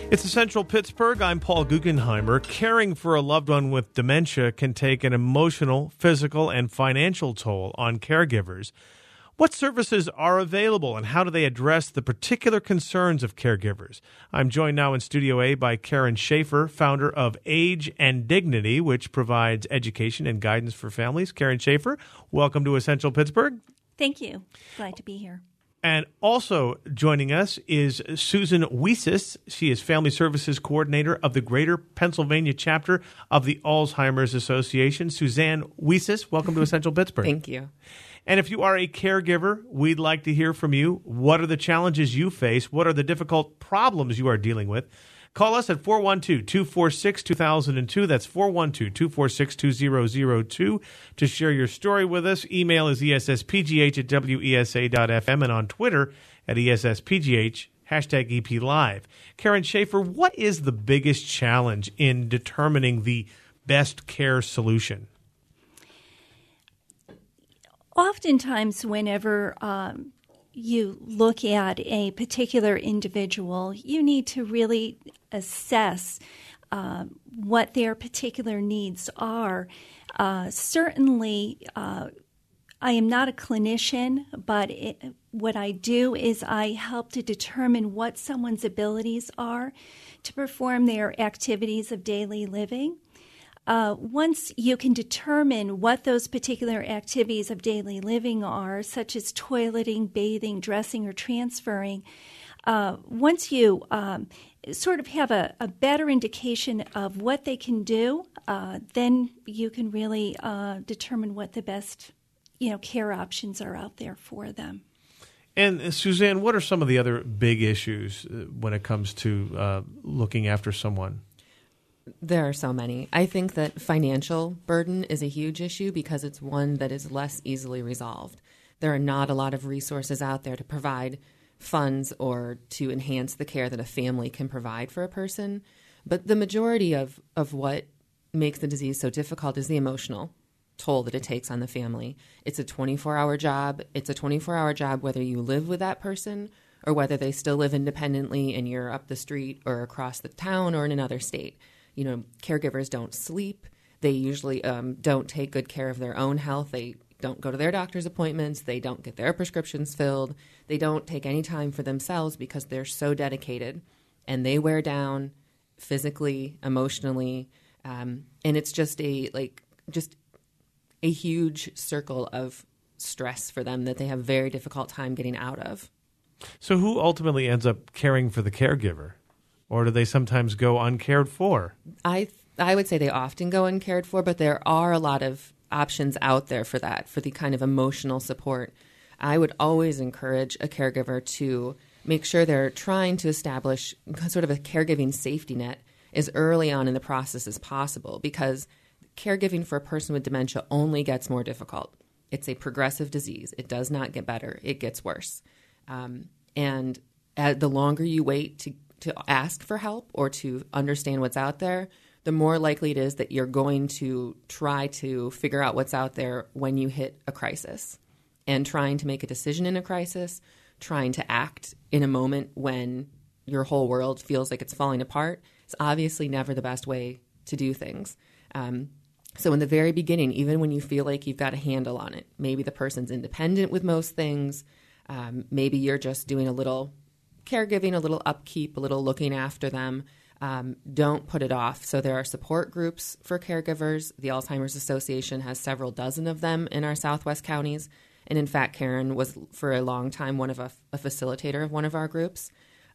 It's Essential Pittsburgh. I'm Paul Guggenheimer. Caring for a loved one with dementia can take an emotional, physical, and financial toll on caregivers. What services are available and how do they address the particular concerns of caregivers? I'm joined now in Studio A by Karen Schaefer, founder of Age and Dignity, which provides education and guidance for families. Karen Schaefer, welcome to Essential Pittsburgh. Thank you. Glad to be here. And also joining us is Susan Wiesis. She is Family Services Coordinator of the Greater Pennsylvania chapter of the Alzheimer's Association. Suzanne Wiesis, welcome to Essential Pittsburgh. Thank you. And if you are a caregiver, we'd like to hear from you. What are the challenges you face? What are the difficult problems you are dealing with? Call us at 412-246-2002. That's 412-246-2002 to share your story with us. Email is esspgh@wesa.fm and on Twitter at esspgh, hashtag EP Live. Karen Schaefer, what is the biggest challenge in determining the best care solution? Oftentimes, whenever you look at a particular individual, you need to really assess what their particular needs are. Certainly, I am not a clinician, but what I do is I help to determine what someone's abilities are to perform their activities of daily living. Once you can determine what those particular activities of daily living are, such as toileting, bathing, dressing, or transferring, once you sort of have a better indication of what they can do, then you can really determine what the best, care options are out there for them. And Suzanne, what are some of the other big issues when it comes to looking after someone? There are so many. I think that financial burden is a huge issue because it's one that is less easily resolved. There are not a lot of resources out there to provide funds or to enhance the care that a family can provide for a person. But the majority of what makes the disease so difficult is the emotional toll that it takes on the family. It's a 24-hour job. It's a 24-hour job whether you live with that person or whether they still live independently and you're up the street or across the town or in another state. Caregivers don't sleep. They usually don't take good care of their own health. They don't go to their doctor's appointments. They don't get their prescriptions filled. They don't take any time for themselves because they're so dedicated, and they wear down physically, emotionally, and it's just a huge circle of stress for them that they have a very difficult time getting out of. So who ultimately ends up caring for the caregiver? Or do they sometimes go uncared for? I would say they often go uncared for, but there are a lot of options out there for that, for the kind of emotional support. I would always encourage a caregiver to make sure they're trying to establish sort of a caregiving safety net as early on in the process as possible, because caregiving for a person with dementia only gets more difficult. It's a progressive disease. It does not get better. It gets worse. And the longer you wait to ask for help or to understand what's out there, the more likely it is that you're going to try to figure out what's out there when you hit a crisis. And trying to make a decision in a crisis, trying to act in a moment when your whole world feels like it's falling apart, is obviously never the best way to do things. So in the very beginning, even when you feel like you've got a handle on it, maybe the person's independent with most things, maybe you're just doing a little caregiving, a little upkeep, a little looking after them. Don't put it off. So there are support groups for caregivers. The Alzheimer's Association has several dozen of them in our Southwest counties. And in fact, Karen was for a long time a facilitator of one of our groups.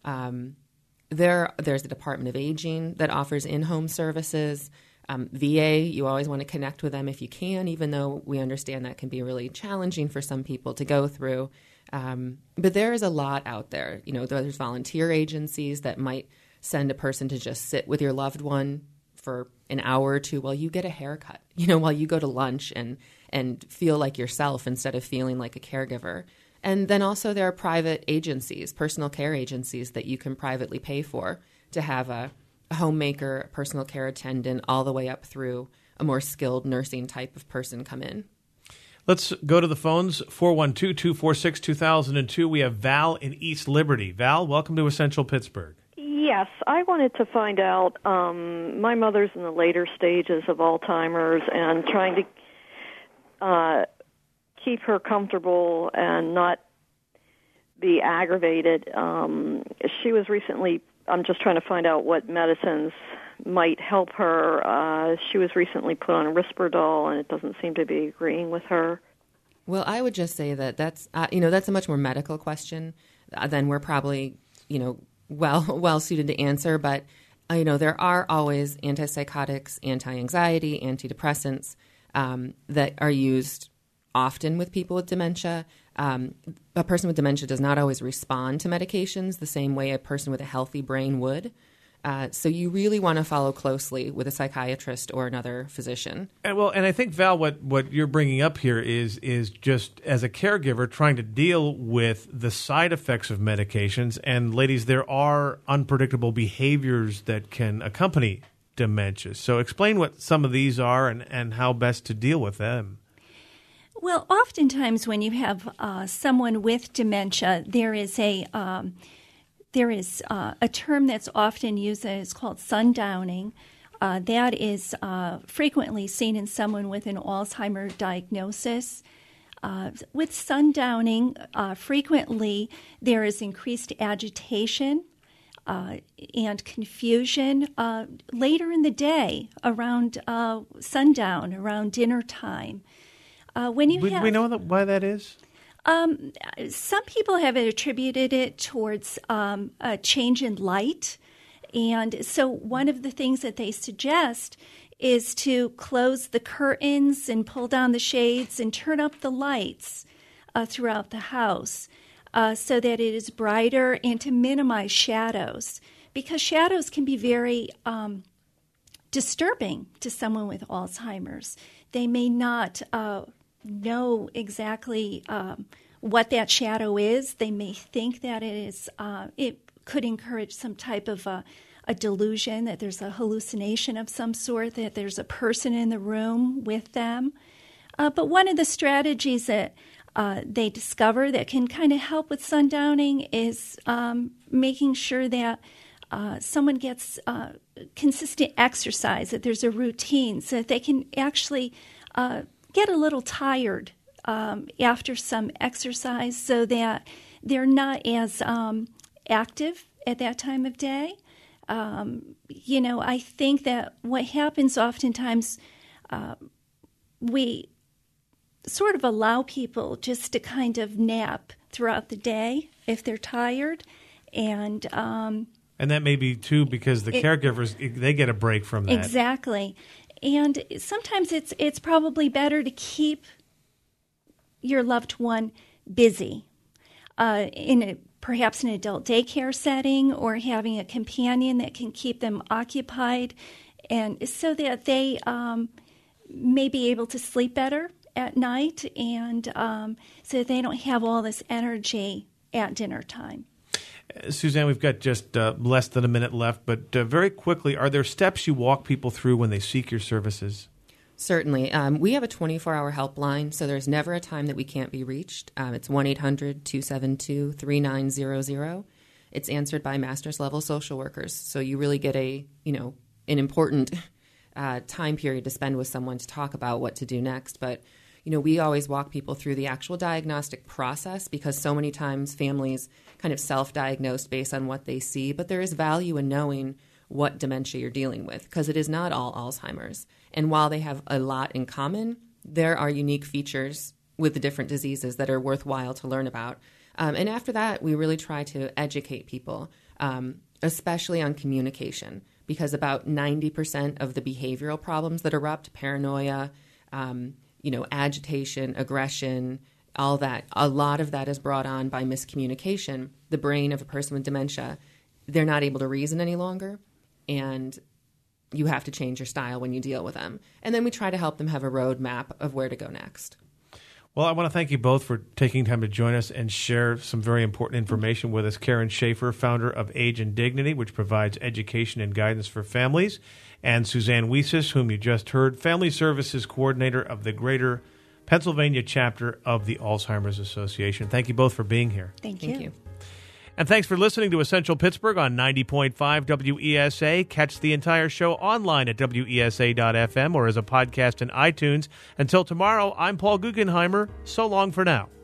There's the Department of Aging that offers in-home services. VA, you always want to connect with them if you can, even though we understand that can be really challenging for some people to go through. But there is a lot out there. There's volunteer agencies that might send a person to just sit with your loved one for an hour or two while you get a haircut, while you go to lunch and feel like yourself instead of feeling like a caregiver. And then also there are private agencies, personal care agencies that you can privately pay for to have a homemaker, a personal care attendant, all the way up through a more skilled nursing type of person come in. Let's go to the phones, 412-246-2002. We have Val in East Liberty. Val, welcome to Essential Pittsburgh. Yes, I wanted to find out, my mother's in the later stages of Alzheimer's, and trying to keep her comfortable and not be aggravated. She was recently, I'm just trying to find out what medicines might help her. She was recently put on Risperdal, and it doesn't seem to be agreeing with her. Well, I would just say that that's a much more medical question than we're probably, well suited to answer. But, there are always antipsychotics, anti-anxiety, antidepressants that are used often with people with dementia. A person with dementia does not always respond to medications the same way a person with a healthy brain would. So you really want to follow closely with a psychiatrist or another physician. And I think, Val, what you're bringing up here is just as a caregiver trying to deal with the side effects of medications. And ladies, there are unpredictable behaviors that can accompany dementia. So explain what some of these are and how best to deal with them. Well, oftentimes when you have someone with dementia, there is a term that's often used that is called sundowning. That is frequently seen in someone with an Alzheimer's diagnosis. With sundowning, frequently there is increased agitation and confusion later in the day, around sundown, around dinner time. We know why that is? Some people have attributed it towards a change in light. And so one of the things that they suggest is to close the curtains and pull down the shades and turn up the lights throughout the house so that it is brighter, and to minimize shadows, because shadows can be very disturbing to someone with Alzheimer's. They may not know exactly what that shadow is. They may think that it could encourage some type of a delusion, that there's a hallucination of some sort, that there's a person in the room with them. But one of the strategies that they discover that can kind of help with sundowning is making sure that someone gets consistent exercise, that there's a routine, so that they can actually get a little tired after some exercise, so that they're not as active at that time of day. I think that what happens oftentimes, we sort of allow people just to kind of nap throughout the day if they're tired, and that may be too because the caregivers, they get a break from that. Exactly. And sometimes it's probably better to keep your loved one busy perhaps in an adult daycare setting, or having a companion that can keep them occupied, and so that they may be able to sleep better at night, and so that they don't have all this energy at dinner time. Suzanne, we've got just less than a minute left, but very quickly, are there steps you walk people through when they seek your services? Certainly. We have a 24-hour helpline, so there's never a time that we can't be reached. It's 1-800-272-3900. It's answered by master's level social workers, so you really get an important time period to spend with someone to talk about what to do next. But we always walk people through the actual diagnostic process, because so many times families kind of self-diagnose based on what they see, but there is value in knowing what dementia you're dealing with, because it is not all Alzheimer's. And while they have a lot in common, there are unique features with the different diseases that are worthwhile to learn about. And after that, we really try to educate people, especially on communication, because about 90% of the behavioral problems that erupt, paranoia, agitation, aggression, all that, a lot of that is brought on by miscommunication. The brain of a person with dementia, they're not able to reason any longer, and you have to change your style when you deal with them. And then we try to help them have a roadmap of where to go next. Well, I want to thank you both for taking time to join us and share some very important information with us. Karen Schaefer, founder of Age and Dignity, which provides education and guidance for families, and Suzanne Wieses, whom you just heard, Family Services Coordinator of the Greater Pennsylvania chapter of the Alzheimer's Association. Thank you both for being here. Thank you. And thanks for listening to Essential Pittsburgh on 90.5 WESA. Catch the entire show online at WESA.FM or as a podcast in iTunes. Until tomorrow, I'm Paul Guggenheimer. So long for now.